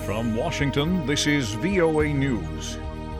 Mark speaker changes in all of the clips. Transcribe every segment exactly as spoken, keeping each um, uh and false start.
Speaker 1: From Washington, this is V O A News.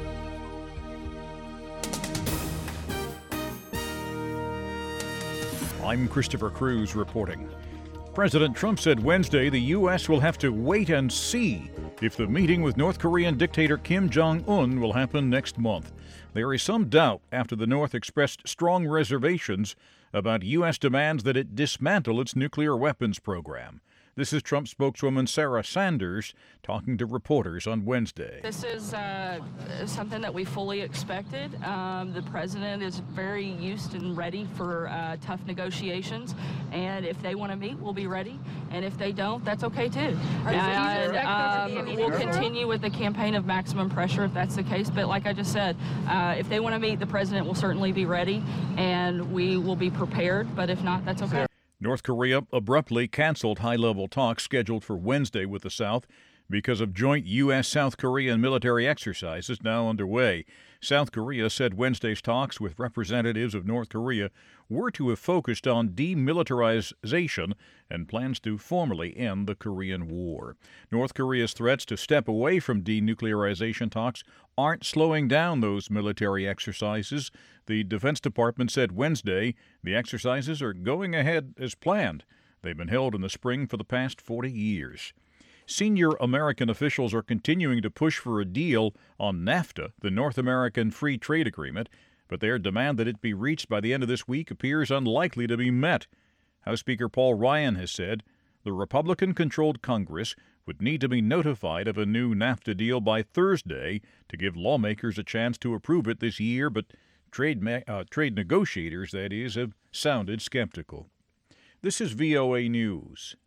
Speaker 1: I'm Christopher Cruz reporting. President Trump said Wednesday the U S will have to wait and see if the meeting with North Korean dictator Kim Jong-un will happen next month. There is some doubt after the North expressed strong reservations about U S demands that it dismantle its nuclear weapons program. This is Trump spokeswoman Sarah Sanders talking to reporters on Wednesday.
Speaker 2: This is uh, something that we fully expected. Um, the president is very used and ready for uh, tough negotiations, and if they want to meet, we'll be ready. And if they don't, that's okay too. And um, we'll continue with the campaign of maximum pressure if that's the case. But like I just said, uh, if they want to meet, the president will certainly be ready, and we will be prepared. But if not, that's okay.
Speaker 1: North Korea abruptly canceled high-level talks scheduled for Wednesday with the South because of joint U S South Korean military exercises now underway. South Korea said Wednesday's talks with representatives of North Korea were to have focused on demilitarization and plans to formally end the Korean War. North Korea's threats to step away from denuclearization talks aren't slowing down those military exercises. The Defense Department said Wednesday the exercises are going ahead as planned. They've been held in the spring for the past forty years. Senior American officials are continuing to push for a deal on NAFTA, the North American Free Trade Agreement, but their demand that it be reached by the end of this week appears unlikely to be met. House Speaker Paul Ryan has said the Republican-controlled Congress would need to be notified of a new NAFTA deal by Thursday to give lawmakers a chance to approve it this year, but trade, ma- uh, trade negotiators, that is, have sounded skeptical. This is V O A News.